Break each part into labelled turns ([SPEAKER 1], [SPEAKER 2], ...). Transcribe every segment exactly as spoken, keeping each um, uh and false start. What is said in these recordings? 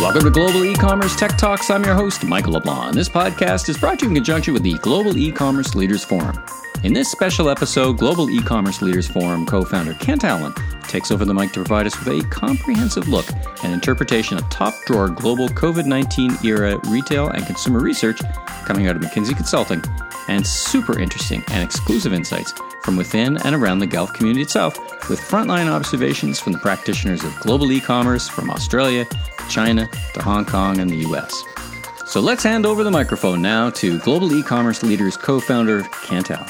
[SPEAKER 1] Welcome to Global E-Commerce Tech Talks. I'm your host, Michael LeBlanc. This podcast is brought to you in conjunction with the Global E-Commerce Leaders Forum. In this special episode, Global E-Commerce Leaders Forum co-founder Kent Allen takes over the mic to provide us with a comprehensive look and interpretation of top-drawer global COVID nineteen era retail and consumer research coming out of McKinsey Consulting, and super interesting and exclusive insights from within and around the Guelph community itself, with frontline observations from the practitioners of global e-commerce from Australia, China, to Hong Kong, and the U S. So let's hand over the microphone now to Global E-Commerce Leaders co-founder Kent Allen.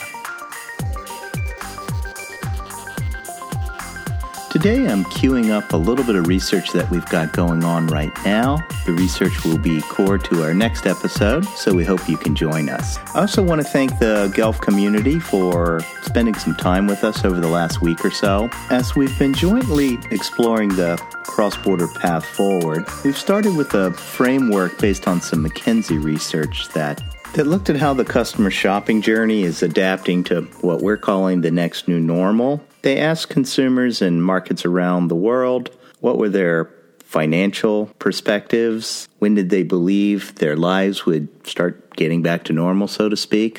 [SPEAKER 2] Today I'm queuing up a little bit of research that we've got going on right now. The research will be core to our next episode, so we hope you can join us. I also want to thank the Guelph community for spending some time with us over the last week or so. As we've been jointly exploring the cross-border path forward, we've started with a framework based on some McKinsey research that that looked at how the customer shopping journey is adapting to what we're calling the next new normal. They asked consumers in markets around the world what were their financial perspectives, when did they believe their lives would start getting back to normal, so to speak.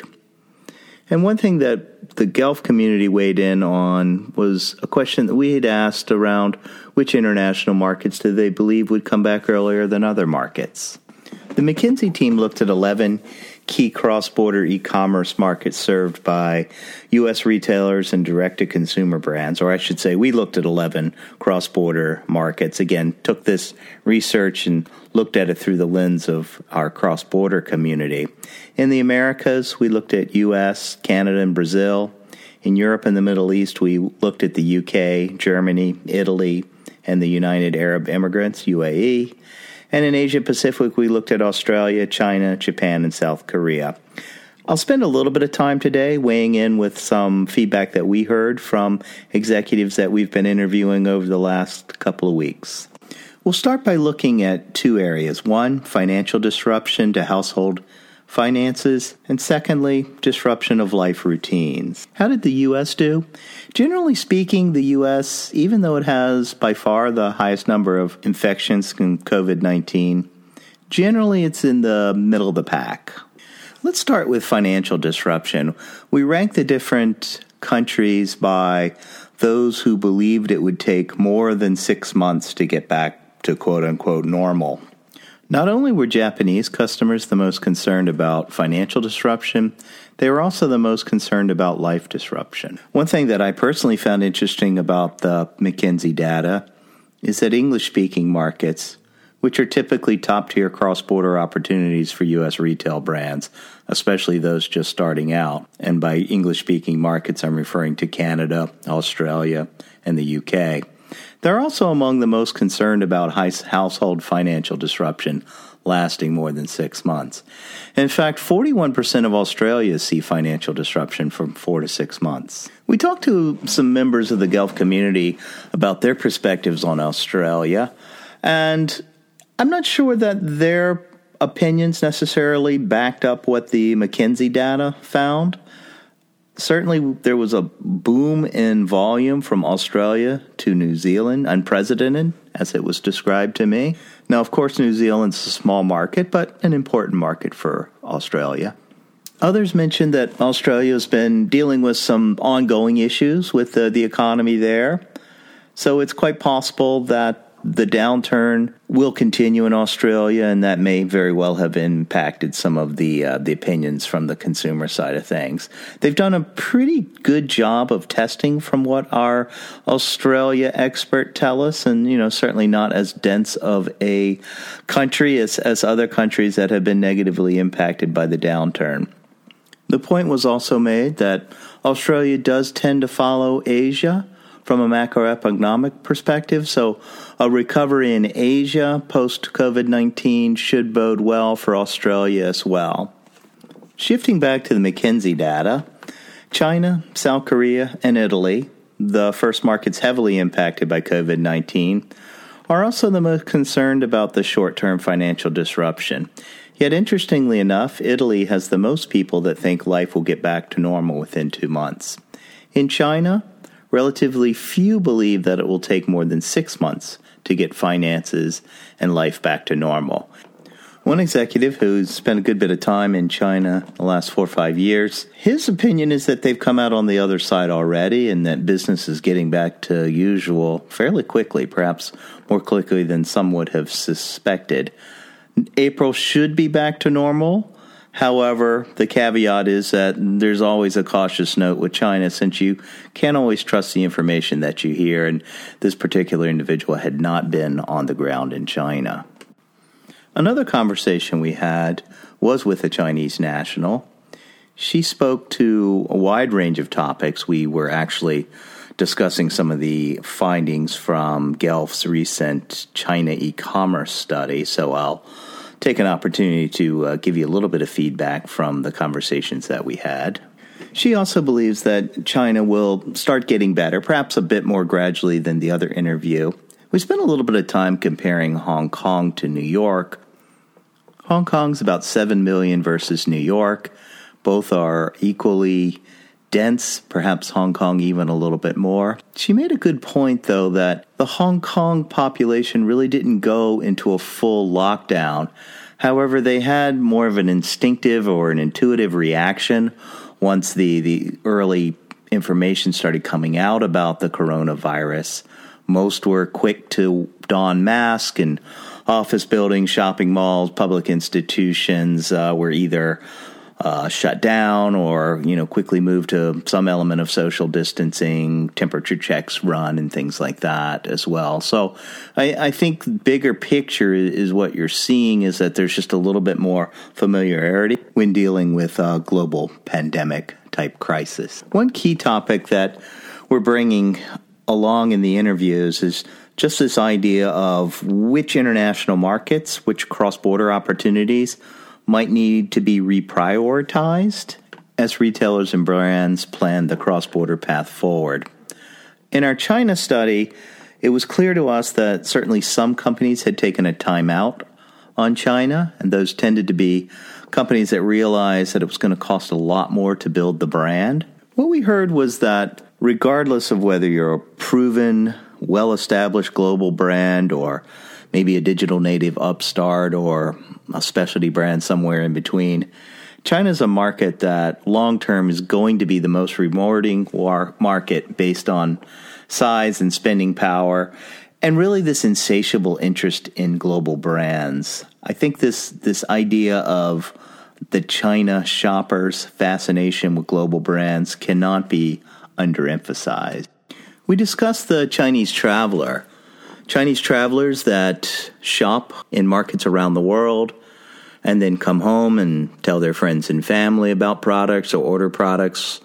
[SPEAKER 2] And one thing that the Guelph community weighed in on was a question that we had asked around which international markets did they believe would come back earlier than other markets. The McKinsey team looked at eleven key cross-border e-commerce markets served by U S retailers and direct-to-consumer brands, or I should say we looked at eleven cross-border markets. Again, took this research and looked at it through the lens of our cross-border community. In the Americas, we looked at U S, Canada, and Brazil. In Europe and the Middle East, we looked at the U K, Germany, Italy, and the United Arab Emirates, U A E. And in Asia Pacific, we looked at Australia, China, Japan, and South Korea. I'll spend a little bit of time today weighing in with some feedback that we heard from executives that we've been interviewing over the last couple of weeks. We'll start by looking at two areas. One, financial disruption to household finances, and secondly, disruption of life routines. How did the U S do? Generally speaking, the U S, even though it has by far the highest number of infections from COVID nineteen, generally it's in the middle of the pack. Let's start with financial disruption. We rank the different countries by those who believed it would take more than six months to get back to quote-unquote normal. Not only were Japanese customers the most concerned about financial disruption, they were also the most concerned about life disruption. One thing that I personally found interesting about the McKinsey data is that English-speaking markets, which are typically top-tier cross-border opportunities for U S retail brands, especially those just starting out, and by English-speaking markets I'm referring to Canada, Australia, and the U K, they're also among the most concerned about household financial disruption lasting more than six months. In fact, forty-one percent of Australians see financial disruption from four to six months. We talked to some members of the Guelph community about their perspectives on Australia, and I'm not sure that their opinions necessarily backed up what the McKinsey data found. Certainly, there was a boom in volume from Australia to New Zealand, unprecedented, as it was described to me. Now, of course, New Zealand's a small market, but an important market for Australia. Others mentioned that Australia has been dealing with some ongoing issues with the, the economy there. So it's quite possible that the downturn will continue in Australia, and that may very well have impacted some of the uh, the opinions from the consumer side of things. They've done a pretty good job of testing from what our Australia expert tell us, and you know certainly not as dense of a country as, as other countries that have been negatively impacted by the downturn. The point was also made that Australia does tend to follow Asia from a macroeconomic perspective, so a recovery in Asia post-COVID nineteen should bode well for Australia as well. Shifting back to the McKinsey data, China, South Korea, and Italy, the first markets heavily impacted by COVID nineteen, are also the most concerned about the short-term financial disruption. Yet, interestingly enough, Italy has the most people that think life will get back to normal within two months. In China, relatively few believe that it will take more than six months to get finances and life back to normal. One executive who's spent a good bit of time in China the last four or five years, his opinion is that they've come out on the other side already and that business is getting back to usual fairly quickly, perhaps more quickly than some would have suspected. April should be back to normal. However, the caveat is that there's always a cautious note with China since you can't always trust the information that you hear, and this particular individual had not been on the ground in China. Another conversation we had was with a Chinese national. She spoke to a wide range of topics. We were actually discussing some of the findings from Guelph's recent China e-commerce study, so I'll take an opportunity to uh, give you a little bit of feedback from the conversations that we had. She also believes that China will start getting better, perhaps a bit more gradually than the other interview. We spent a little bit of time comparing Hong Kong to New York. Hong Kong's about seven million versus New York. Both are equally dense, perhaps Hong Kong even a little bit more. She made a good point, though, that the Hong Kong population really didn't go into a full lockdown. However, they had more of an instinctive or an intuitive reaction once the, the early information started coming out about the coronavirus. Most were quick to don masks, and office buildings, shopping malls, public institutions uh, were either uh, shut down or, you know, quickly moved to some element of social distancing, temperature checks run, and things like that as well. So I, I think bigger picture is what you're seeing is that there's just a little bit more familiarity when dealing with a global pandemic type crisis. One key topic that we're bringing along in the interviews is just this idea of which international markets, which cross-border opportunities might need to be reprioritized as retailers and brands plan the cross-border path forward. In our China study, it was clear to us that certainly some companies had taken a timeout on China, and those tended to be companies that realized that it was going to cost a lot more to build the brand. What we heard was that regardless of whether you're a proven, well-established global brand or maybe a digital native upstart or a specialty brand somewhere in between, China's a market that long-term is going to be the most rewarding war- market based on size and spending power, and really this insatiable interest in global brands. I think this this idea of the China shopper's fascination with global brands cannot be underemphasized. We discussed the Chinese traveler. Chinese travelers that shop in markets around the world and then come home and tell their friends and family about products or order products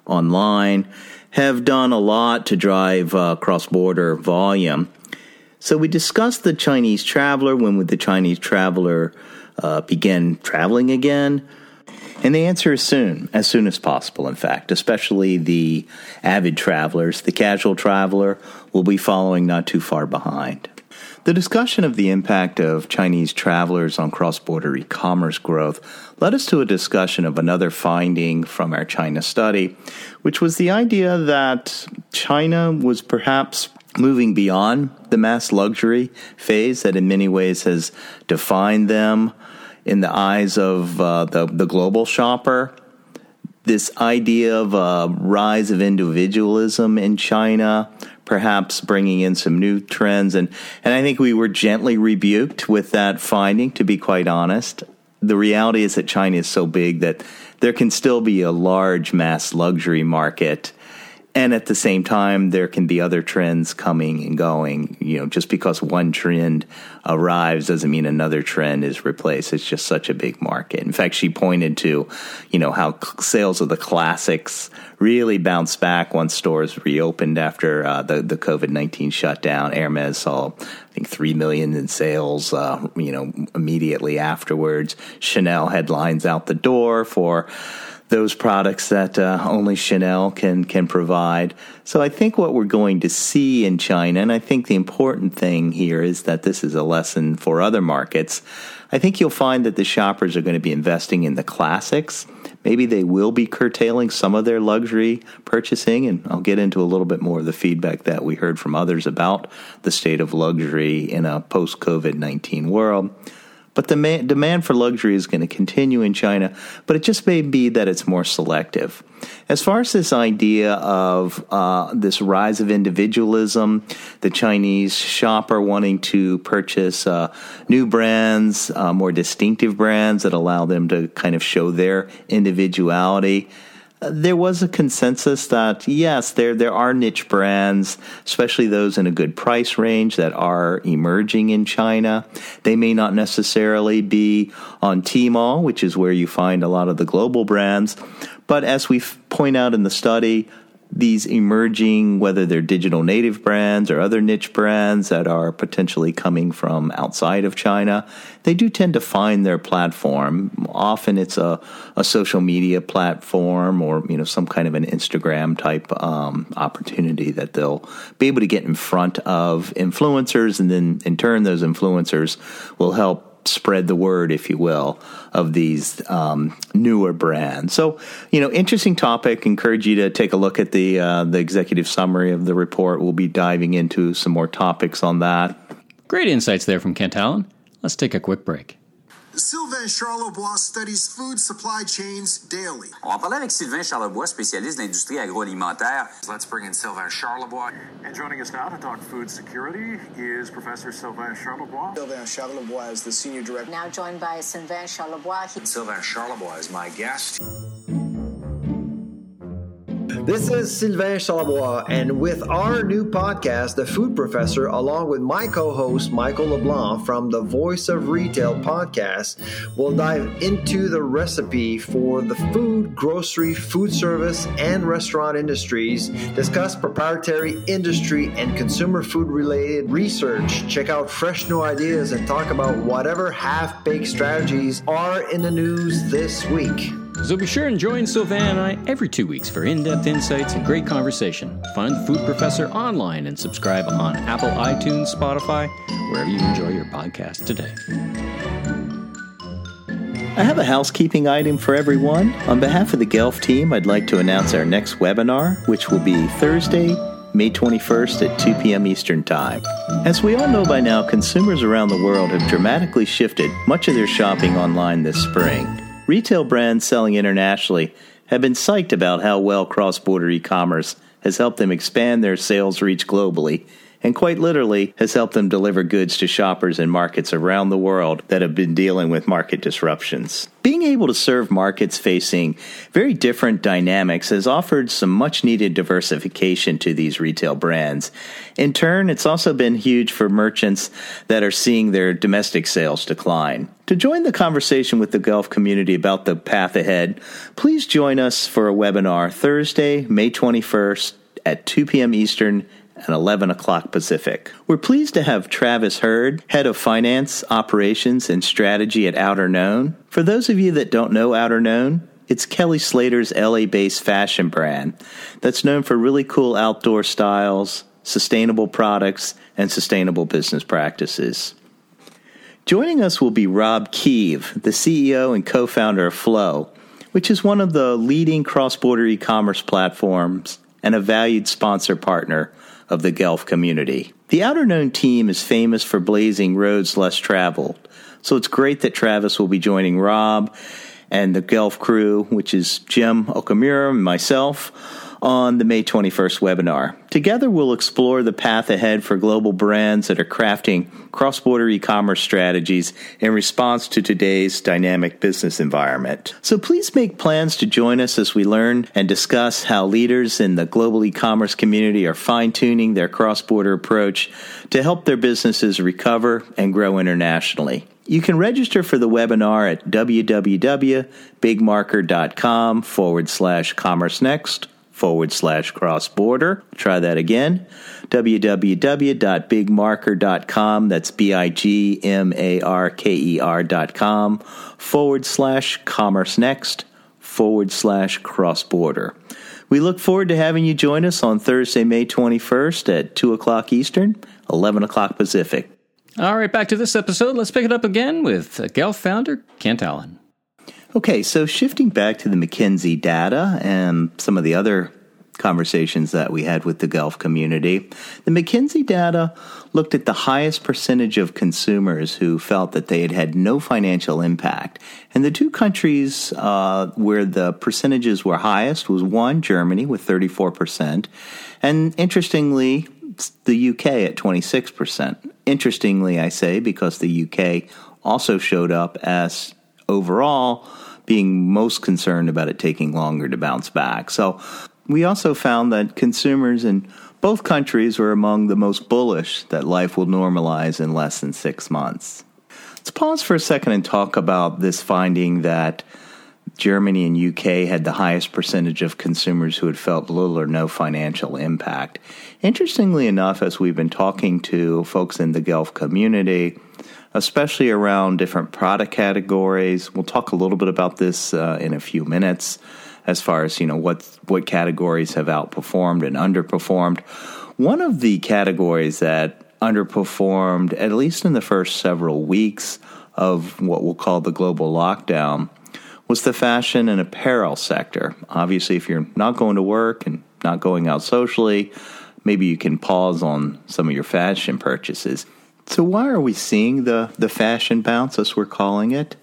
[SPEAKER 2] online have done a lot to drive uh, cross-border volume. So we discussed the Chinese traveler, when would the Chinese traveler uh, begin traveling again? And the answer is soon, as soon as possible, in fact, especially the avid travelers. The casual traveler will be following not too far behind. The discussion of the impact of Chinese travelers on cross-border e-commerce growth led us to a discussion of another finding from our China study, which was the idea that China was perhaps moving beyond the mass luxury phase that in many ways has defined them in the eyes of uh, the, the global shopper. This idea of a rise of individualism in China, perhaps bringing in some new trends. And, and I think we were gently rebuked with that finding, to be quite honest. The reality is that China is so big that there can still be a large mass luxury market. And at the same time, there can be other trends coming and going. You know, just because one trend arrives doesn't mean another trend is replaced. It's just such a big market. In fact, she pointed to, you know, how sales of the classics really bounced back once stores reopened after uh, the, the covid nineteen shutdown. Hermes saw, I think, three million dollars in sales, uh, you know, immediately afterwards. Chanel had lines out the door for those products that uh, only Chanel can can provide. So I think what we're going to see in China, and I think the important thing here is that this is a lesson for other markets. I think you'll find that the shoppers are going to be investing in the classics. Maybe they will be curtailing some of their luxury purchasing, and I'll get into a little bit more of the feedback that we heard from others about the state of luxury in a post-COVID nineteen world. But the ma- demand for luxury is going to continue in China, but it just may be that it's more selective. As far as this idea of uh, this rise of individualism, the Chinese shopper wanting to purchase uh, new brands, uh, more distinctive brands that allow them to kind of show their individuality, there was a consensus that, yes, there there are niche brands, especially those in a good price range, that are emerging in China. They may not necessarily be on Tmall, which is where you find a lot of the global brands. But as we f- point out in the study, these emerging, whether they're digital native brands or other niche brands that are potentially coming from outside of China, they do tend to find their platform. Often it's a, a social media platform or, you know, some kind of an Instagram type um, opportunity that they'll be able to get in front of influencers, and then in turn those influencers will help spread the word, if you will, of these um, newer brands. So, you know, interesting topic. Encourage you to take a look at the uh, the executive summary of the report. We'll be diving into some more topics on that.
[SPEAKER 1] Great insights there from Kent Allen. Let's take a quick break.
[SPEAKER 3] Sylvain Charlebois studies food supply chains daily.
[SPEAKER 4] On va parler avec Sylvain Charlebois, spécialiste de l'industrie agroalimentaire.
[SPEAKER 3] Let's bring in Sylvain Charlebois. And joining us now to talk food security is Professor Sylvain Charlebois. Sylvain Charlebois is the senior director.
[SPEAKER 5] Now joined by Sylvain Charlebois.
[SPEAKER 3] Sylvain Charlebois is my guest.
[SPEAKER 6] This is Sylvain Charlebois, and with our new podcast, The Food Professor, along with my co-host Michael LeBlanc from the Voice of Retail podcast, we'll dive into the recipe for the food, grocery, food service, and restaurant industries, discuss proprietary industry and consumer food-related research, check out fresh new ideas, and talk about whatever half-baked strategies are in the news this week.
[SPEAKER 1] So be sure and join Sylvain and I every two weeks for in-depth insights and great conversation. Find the Food Professor online and subscribe on Apple, iTunes, Spotify, wherever you enjoy your podcast today.
[SPEAKER 2] I have a housekeeping item for everyone. On behalf of the Guelph team, I'd like to announce our next webinar, which will be Thursday, May twenty-first at two p.m. Eastern Time. As we all know by now, consumers around the world have dramatically shifted much of their shopping online this spring. Retail brands selling internationally have been psyched about how well cross-border e-commerce has helped them expand their sales reach globally, and quite literally has helped them deliver goods to shoppers in markets around the world that have been dealing with market disruptions. Being able to serve markets facing very different dynamics has offered some much-needed diversification to these retail brands. In turn, it's also been huge for merchants that are seeing their domestic sales decline. To join the conversation with the Guelph community about the path ahead, please join us for a webinar Thursday, May twenty-first at two p.m. Eastern and eleven o'clock Pacific. We're pleased to have Travis Hurd, Head of Finance, Operations, and Strategy at Outerknown. For those of you that don't know Outerknown, it's Kelly Slater's L A-based fashion brand that's known for really cool outdoor styles, sustainable products, and sustainable business practices. Joining us will be Rob Keeve, the C E O and co-founder of Flow, which is one of the leading cross-border e-commerce platforms and a valued sponsor partner of the Guelph community. The Outerknown team is famous for blazing roads less traveled, so it's great that Travis will be joining Rob and the Guelph crew, which is Jim Okamura and myself, on the May twenty-first webinar. Together, we'll explore the path ahead for global brands that are crafting cross-border e-commerce strategies in response to today's dynamic business environment. So please make plans to join us as we learn and discuss how leaders in the global e-commerce community are fine-tuning their cross-border approach to help their businesses recover and grow internationally. You can register for the webinar at www.bigmarker.com forward slash commerce next forward slash cross-border. Try that again. www.bigmarker.com, that's B-I-G-M-A-R-K-E-R dot com, forward slash commerce next, forward slash cross-border. We look forward to having you join us on Thursday, May twenty-first at two o'clock Eastern, eleven o'clock Pacific.
[SPEAKER 1] All right, back to this episode. Let's pick it up again with Guelph founder Kent Allen.
[SPEAKER 2] Okay, so shifting back to the McKinsey data and some of the other conversations that we had with the Guelph community, the McKinsey data looked at the highest percentage of consumers who felt that they had had no financial impact. And the two countries uh, where the percentages were highest was one, Germany with thirty-four percent, and interestingly, the U K at twenty-six percent. Interestingly, I say, because the U K also showed up as overall being most concerned about it taking longer to bounce back. So we also found that consumers in both countries were among the most bullish that life will normalize in less than six months. Let's pause for a second and talk about this finding that Germany and U K had the highest percentage of consumers who had felt little or no financial impact. Interestingly enough, as we've been talking to folks in the Guelph community, especially around different product categories, we'll talk a little bit about this uh, in a few minutes, as far as, you know, what what categories have outperformed and underperformed. One of the categories that underperformed, at least in the first several weeks of what we'll call the global lockdown, was the fashion and apparel sector. Obviously, if you're not going to work and not going out socially, maybe you can pause on some of your fashion purchases. So why are we seeing the, the fashion bounce, as we're calling it?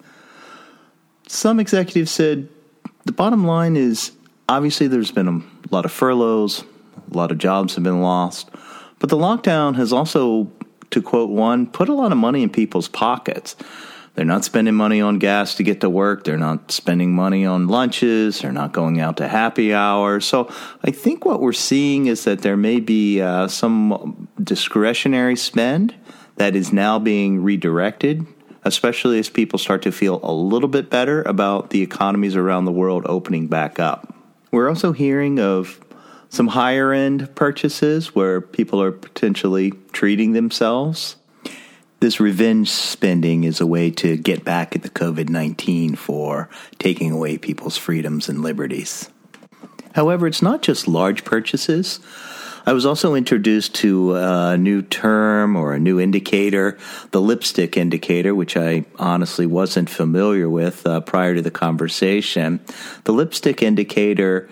[SPEAKER 2] Some executives said, the bottom line is, obviously there's been a lot of furloughs, a lot of jobs have been lost, but the lockdown has also, to quote one, put a lot of money in people's pockets. They're not spending money on gas to get to work, they're not spending money on lunches, they're not going out to happy hours. So I think what we're seeing is that there may be uh, some discretionary spend that is now being redirected, especially as people start to feel a little bit better about the economies around the world opening back up. We're also hearing of some higher-end purchases where people are potentially treating themselves. This revenge spending is a way to get back at the covid nineteen for taking away people's freedoms and liberties. However, it's not just large purchases. I was also introduced to a new term or a new indicator, the lipstick indicator, which I honestly wasn't familiar with uh, prior to the conversation. The lipstick indicator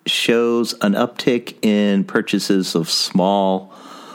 [SPEAKER 2] shows an uptick in purchases of small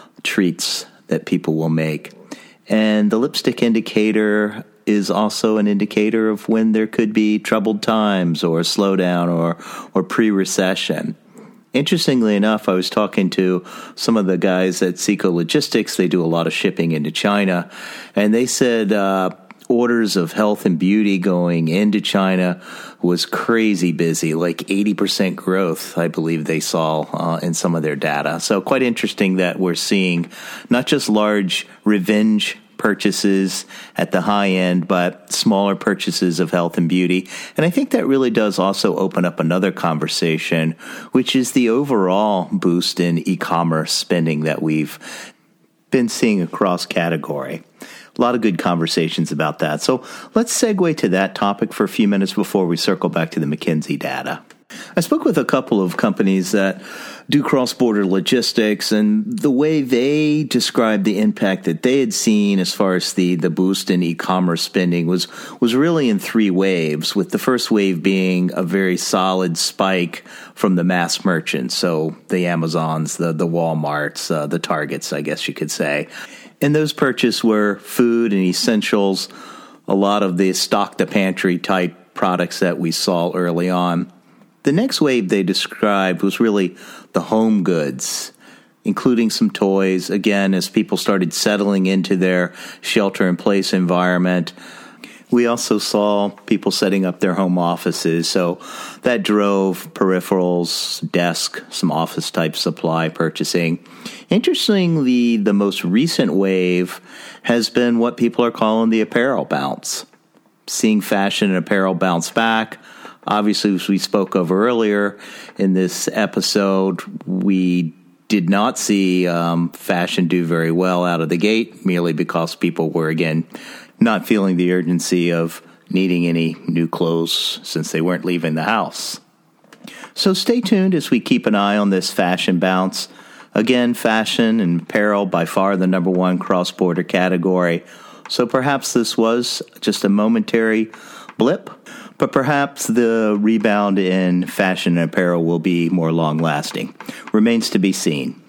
[SPEAKER 2] treats that people will make. And the lipstick indicator is also an indicator of when there could be troubled times or a slowdown or, or pre-recession. Interestingly enough, I was talking to some of the guys at Seco Logistics. They do a lot of shipping into China, and they said uh, orders of health and beauty going into China was crazy busy, like eighty percent growth, I believe they saw uh, in some of their data. So quite interesting that we're seeing not just large revenge purchases at the high end, but smaller purchases of health and beauty. And I think that really does also open up another conversation, which is the overall boost in e-commerce spending that we've been seeing across category. A lot of good conversations about that. So let's segue to that topic for a few minutes before we circle back to the McKinsey data. I spoke with a couple of companies that do cross-border logistics, and the way they described the impact that they had seen as far as the, the boost in e-commerce spending was, was really in three waves, with the first wave being a very solid spike from the mass merchants, so the Amazons, the, the Walmarts, uh, the Targets, I guess you could say. And those purchases were food and essentials, a lot of the stock-to-pantry type products that we saw early on. The next wave they described was really the home goods, including some toys, again, as people started settling into their shelter-in-place environment. We also saw people setting up their home offices, so that drove peripherals, desk, some office-type supply purchasing. Interestingly, the most recent wave has been what people are calling the apparel bounce. Seeing fashion and apparel bounce back. Obviously, as we spoke of earlier in this episode, we did not see um, fashion do very well out of the gate, merely because people were, again, not feeling the urgency of needing any new clothes since they weren't leaving the house. So stay tuned as we keep an eye on this fashion bounce. Again, fashion and apparel by far the number one cross-border category. So perhaps this was just a momentary blip, but perhaps the rebound in fashion and apparel will be more long-lasting. Remains to be seen.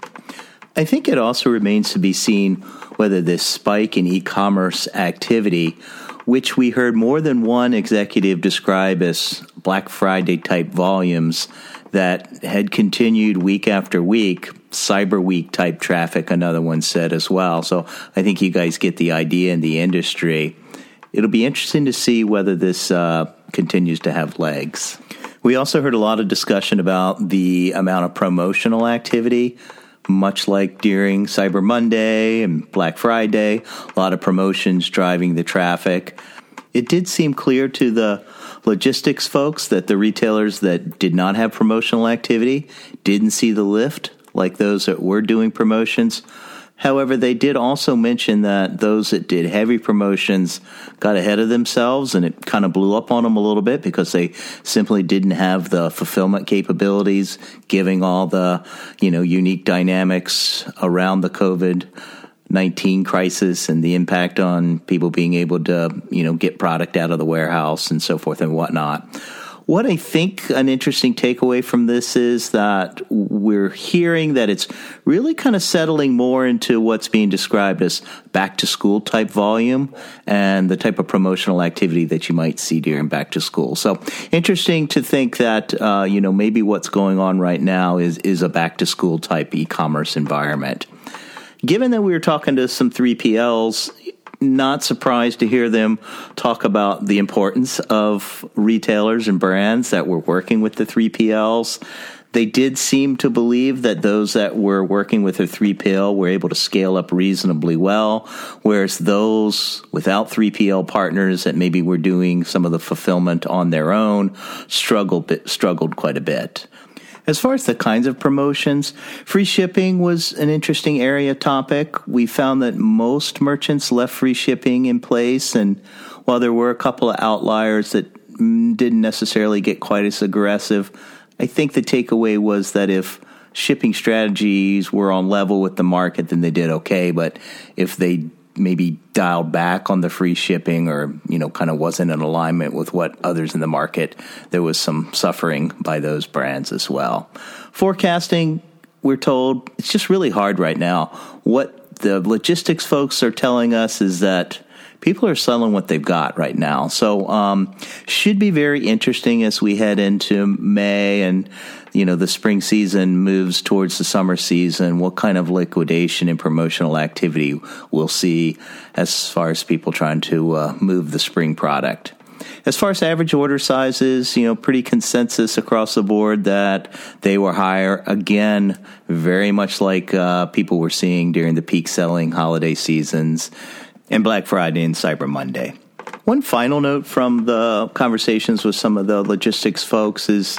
[SPEAKER 2] I think it also remains to be seen whether this spike in e-commerce activity, which we heard more than one executive describe as Black Friday-type volumes that had continued week after week, Cyber Week-type traffic, another one said as well. So I think you guys get the idea in the industry. It'll be interesting to see whether this uh, continues to have legs. We also heard a lot of discussion about the amount of promotional activity, much like during Cyber Monday and Black Friday, a lot of promotions driving the traffic. It did seem clear to the logistics folks that the retailers that did not have promotional activity didn't see the lift like those that were doing promotions. However, they did also mention that those that did heavy promotions got ahead of themselves, and it kind of blew up on them a little bit because they simply didn't have the fulfillment capabilities, giving all the, you know, unique dynamics around the COVID nineteen crisis and the impact on people being able to, you know, get product out of the warehouse and so forth and whatnot. What I think an interesting takeaway from this is that we're hearing that it's really kind of settling more into what's being described as back-to-school type volume and the type of promotional activity that you might see during back-to-school. So interesting to think that, uh, you know, maybe what's going on right now is, is a back-to-school type e-commerce environment. Given that we were talking to some three P Ls, not surprised to hear them talk about the importance of retailers and brands that were working with the three P Ls. They did seem to believe that those that were working with a three P L were able to scale up reasonably well, whereas those without three P L partners that maybe were doing some of the fulfillment on their own struggled struggled quite a bit. As far as the kinds of promotions, free shipping was an interesting area topic. We found that most merchants left free shipping in place, and while there were a couple of outliers that didn't necessarily get quite as aggressive, I think the takeaway was that if shipping strategies were on level with the market, then they did okay, but if they maybe dialed back on the free shipping or, you know, kind of wasn't in alignment with what others in the market, there was some suffering by those brands as well. Forecasting, we're told, it's just really hard right now. What the logistics folks are telling us is that people are selling what they've got right now. So um, should be very interesting as we head into May and, you know, the spring season moves towards the summer season, what kind of liquidation and promotional activity we'll see as far as people trying to uh, move the spring product. As far as average order sizes, you know, pretty consensus across the board that they were higher. Again, very much like uh, people were seeing during the peak selling holiday seasons and Black Friday and Cyber Monday. One final note from the conversations with some of the logistics folks is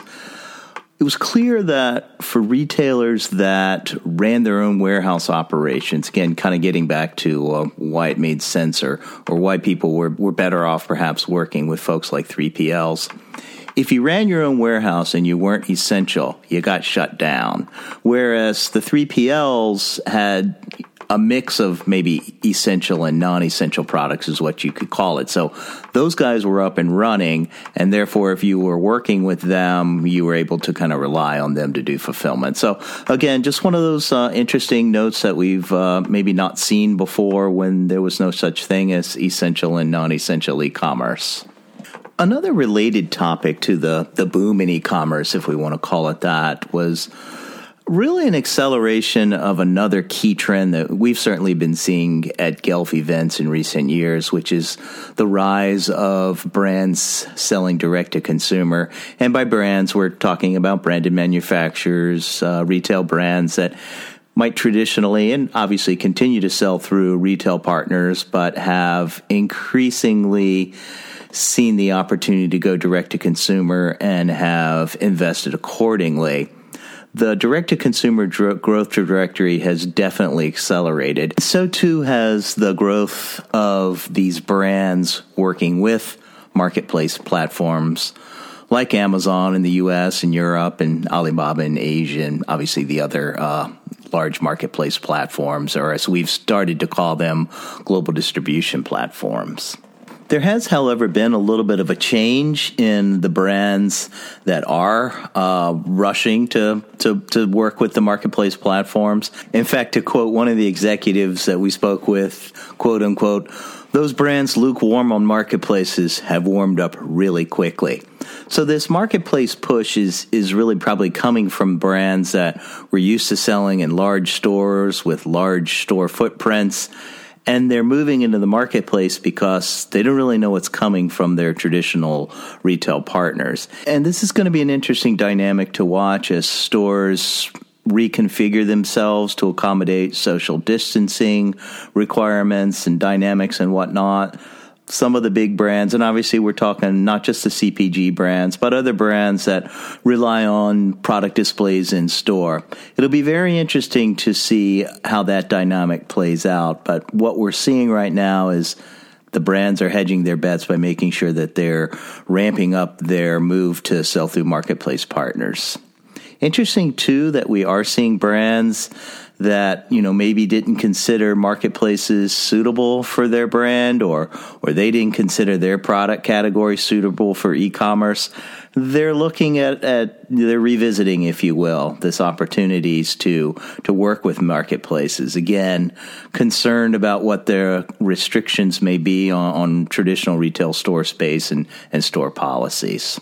[SPEAKER 2] it was clear that for retailers that ran their own warehouse operations, again, kind of getting back to uh, why it made sense or, or why people were, were better off perhaps working with folks like three P Ls. If you ran your own warehouse and you weren't essential, you got shut down. Whereas the three P Ls had a mix of maybe essential and non-essential products is what you could call it. So those guys were up and running, and therefore if you were working with them, you were able to kind of rely on them to do fulfillment. So again, just one of those uh, interesting notes that we've uh, maybe not seen before when there was no such thing as essential and non-essential e-commerce. Another related topic to the, the boom in e-commerce, if we want to call it that, was really an acceleration of another key trend that we've certainly been seeing at Guelph events in recent years, which is the rise of brands selling direct to consumer. And by brands, we're talking about branded manufacturers, uh, retail brands that might traditionally and obviously continue to sell through retail partners, but have increasingly seen the opportunity to go direct to consumer and have invested accordingly. The direct-to-consumer dr- growth trajectory has definitely accelerated. So too has the growth of these brands working with marketplace platforms like Amazon in the U S and Europe and Alibaba in Asia and obviously the other uh, large marketplace platforms, or as we've started to call them, global distribution platforms. There has, however, been a little bit of a change in the brands that are uh, rushing to, to to work with the marketplace platforms. In fact, to quote one of the executives that we spoke with, quote unquote, those brands lukewarm on marketplaces have warmed up really quickly. So this marketplace push is, is really probably coming from brands that were used to selling in large stores with large store footprints, and they're moving into the marketplace because they don't really know what's coming from their traditional retail partners. And this is going to be an interesting dynamic to watch as stores reconfigure themselves to accommodate social distancing requirements and dynamics and whatnot. Some of the big brands, and obviously we're talking not just the C P G brands, but other brands that rely on product displays in store. It'll be very interesting to see how that dynamic plays out. But what we're seeing right now is the brands are hedging their bets by making sure that they're ramping up their move to sell through marketplace partners. Interesting, too, that we are seeing brands that, you know, maybe didn't consider marketplaces suitable for their brand, or or they didn't consider their product category suitable for e-commerce. They're looking at, at they're revisiting, if you will, this opportunities to to work with marketplaces. Again, concerned about what their restrictions may be on, on traditional retail store space and, and store policies.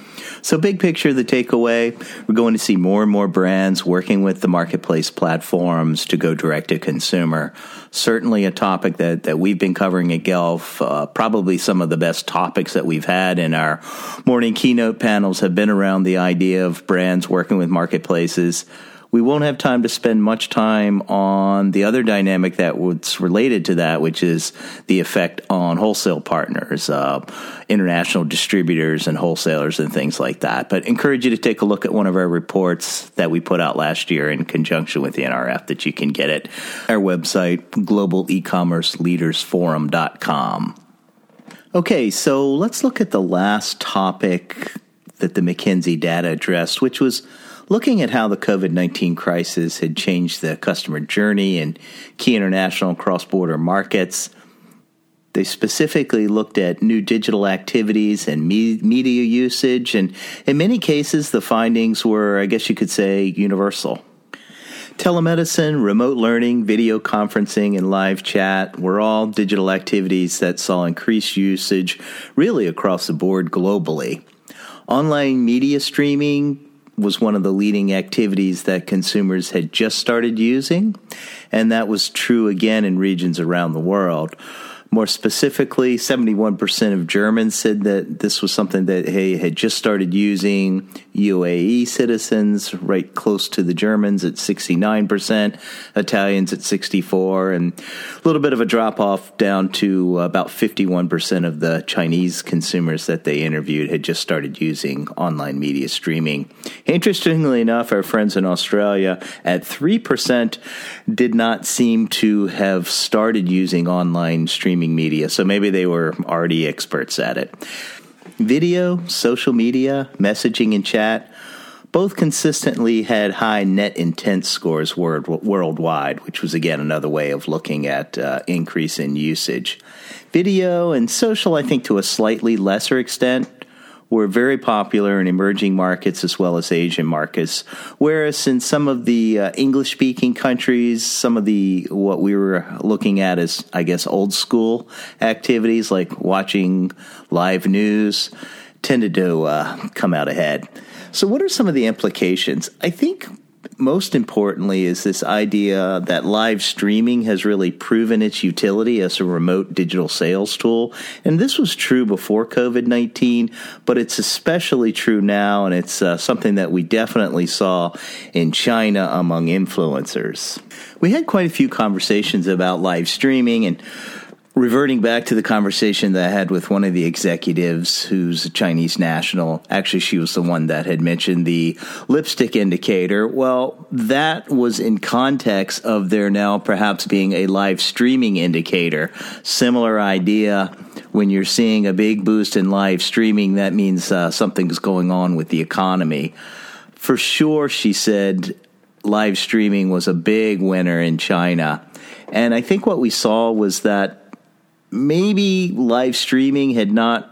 [SPEAKER 2] So big picture, the takeaway, we're going to see more and more brands working with the marketplace platforms to go direct to consumer. Certainly a topic that, that we've been covering at Guelph. Uh, probably some of the best topics that we've had in our morning keynote panels have been around the idea of brands working with marketplaces. We won't have time to spend much time on the other dynamic that was related to that, which is the effect on wholesale partners, uh, international distributors and wholesalers and things like that. But encourage you to take a look at one of our reports that we put out last year in conjunction with the N R F that you can get at our website, global e commerce leaders forum dot com. Okay, so let's look at the last topic that the McKinsey data addressed, which was looking at how the COVID nineteen crisis had changed the customer journey in key international and cross-border markets. They specifically looked at new digital activities and me- media usage, and in many cases, the findings were, I guess you could say, universal. Telemedicine, remote learning, video conferencing, and live chat were all digital activities that saw increased usage really across the board globally. Online media streaming was one of the leading activities that consumers had just started using, and that was true again in regions around the world. More specifically, seventy-one percent of Germans said that this was something that they had just started using. U A E citizens, right close to the Germans at sixty-nine percent, Italians at sixty-four percent, and a little bit of a drop-off down to about fifty-one percent of the Chinese consumers that they interviewed had just started using online media streaming. Interestingly enough, our friends in Australia at three percent did not seem to have started using online streaming media, so maybe they were already experts at it. Video, social media, messaging, and chat both consistently had high net intent scores world, worldwide, which was, again, another way of looking at uh, increase in usage. Video and social, I think, to a slightly lesser extent, were very popular in emerging markets as well as Asian markets, whereas in some of the uh, English-speaking countries, some of the what we were looking at as, I guess, old-school activities like watching live news tended to uh, come out ahead. So what are some of the implications? I think most importantly is this idea that live streaming has really proven its utility as a remote digital sales tool. And this was true before COVID nineteen, but it's especially true now, and it's uh, something that we definitely saw in China among influencers. We had quite a few conversations about live streaming, and reverting back to the conversation that I had with one of the executives who's a Chinese national, actually she was the one that had mentioned the lipstick indicator. Well, that was in context of there now perhaps being a live streaming indicator. Similar idea when you're seeing a big boost in live streaming, that means uh, something's going on with the economy. For sure, she said, live streaming was a big winner in China. And I think what we saw was that maybe live streaming had not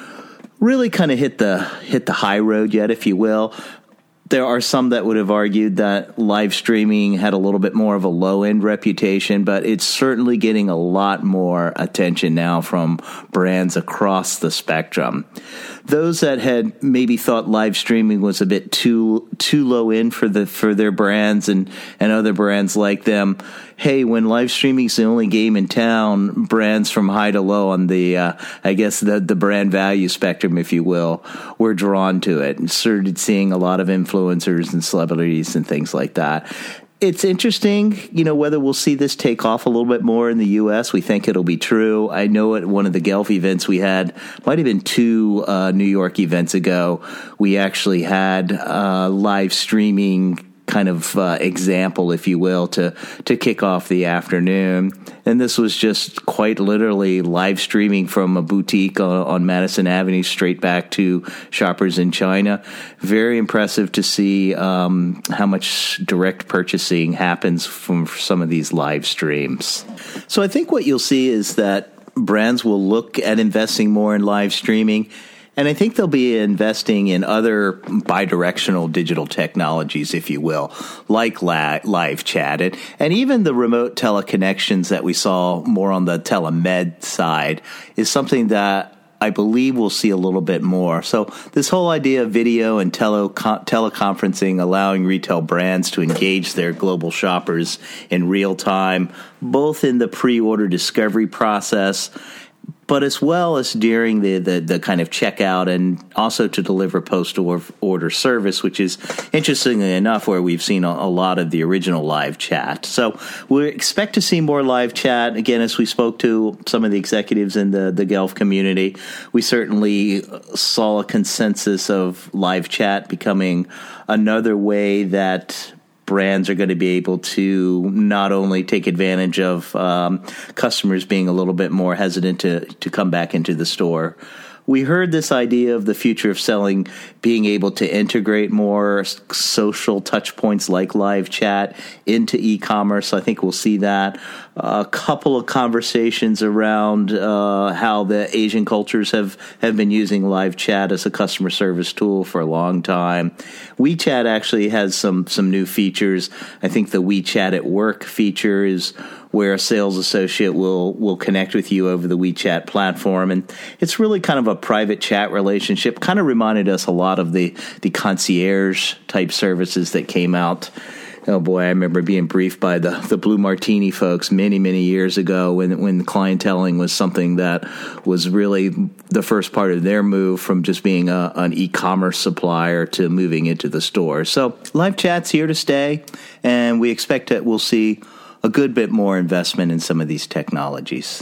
[SPEAKER 2] really kind of hit the hit the high road yet, if you will. There are some that would have argued that live streaming had a little bit more of a low-end reputation, but it's certainly getting a lot more attention now from brands across the spectrum. Those that had maybe thought live streaming was a bit too too low end for the for their brands and, and other brands like them, hey, when live streaming is the only game in town, brands from high to low on the, uh, I guess, the, the brand value spectrum, if you will, were drawn to it and started seeing a lot of influencers and celebrities and things like that. It's interesting, you know, whether we'll see this take off a little bit more in the U S. We think it'll be true. I know at one of the Guelph events we had, might have been two uh, New York events ago, we actually had uh, live streaming kind of uh, example, if you will, to to kick off the afternoon. And this was just quite literally live streaming from a boutique on, on Madison Avenue straight back to shoppers in China. Very impressive to see um, how much direct purchasing happens from some of these live streams. So I think what you'll see is that brands will look at investing more in live streaming. And I think they'll be investing in other bidirectional digital technologies, if you will, like la- live chat and, and even the remote teleconnections that we saw more on the telemed side is something that I believe we'll see a little bit more. So this whole idea of video and tele- teleconferencing allowing retail brands to engage their global shoppers in real time, both in the pre-order discovery process, but as well as during the, the, the kind of checkout and also to deliver post-order service, which is, interestingly enough, where we've seen a, a lot of the original live chat. So we expect to see more live chat. Again, as we spoke to some of the executives in the, the Guelph community, we certainly saw a consensus of live chat becoming another way that brands are going to be able to not only take advantage of um, customers being a little bit more hesitant to, to come back into the store. We heard this idea of the future of selling being able to integrate more social touch points like live chat into e-commerce. I think we'll see that. A couple of conversations around uh, how the Asian cultures have, have been using live chat as a customer service tool for a long time. WeChat actually has some, some new features. I think the WeChat at Work feature is where a sales associate will will connect with you over the WeChat platform. And it's really kind of a private chat relationship. Kind of reminded us a lot of the, the concierge-type services that came out. Oh, boy, I remember being briefed by the, the Blue Martini folks many, many years ago when, when clienteling was something that was really the first part of their move from just being a, an e-commerce supplier to moving into the store. So live chat's here to stay, and we expect that we'll see a good bit more investment in some of these technologies.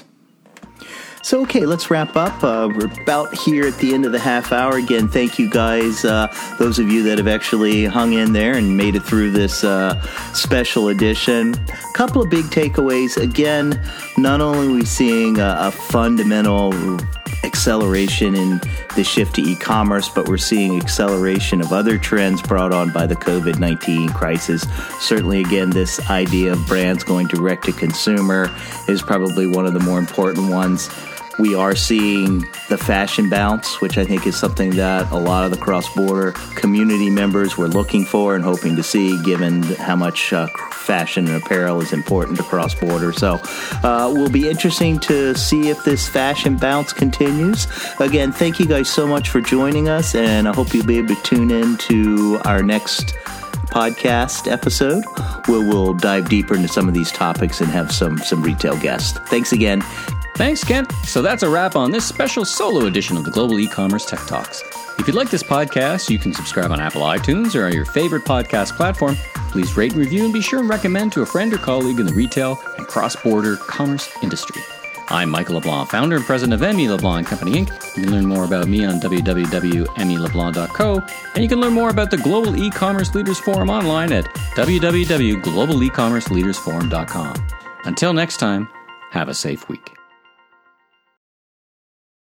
[SPEAKER 2] So, okay, let's wrap up. Uh, we're about here at the end of the half hour. Again, thank you guys, uh, those of you that have actually hung in there and made it through this uh, special edition. A couple of big takeaways. Again, not only are we seeing a, a fundamental acceleration in the shift to e-commerce, but we're seeing acceleration of other trends brought on by the covid nineteen crisis. Certainly, again, this idea of brands going direct to consumer is probably one of the more important ones. We are seeing the fashion bounce, which I think is something that a lot of the cross-border community members were looking for and hoping to see, given how much uh, fashion and apparel is important to cross-border. So uh, will be interesting to see if this fashion bounce continues. Again, thank you guys so much for joining us, and I hope you'll be able to tune in to our next podcast episode where we'll dive deeper into some of these topics and have some, some retail guests. Thanks again.
[SPEAKER 1] Thanks, Kent. So that's a wrap on this special solo edition of the Global E-Commerce Tech Talks. If you'd like this podcast, you can subscribe on Apple iTunes or your favorite podcast platform. Please rate and review and be sure and recommend to a friend or colleague in the retail and cross-border commerce industry. I'm Michael LeBlanc, founder and president of M E LeBlanc Company, Incorporated. You can learn more about me on w w w dot m e leblanc dot co, and you can learn more about the Global E-Commerce Leaders Forum online at w w w dot global e commerce leaders forum dot com. Until next time, have a safe week.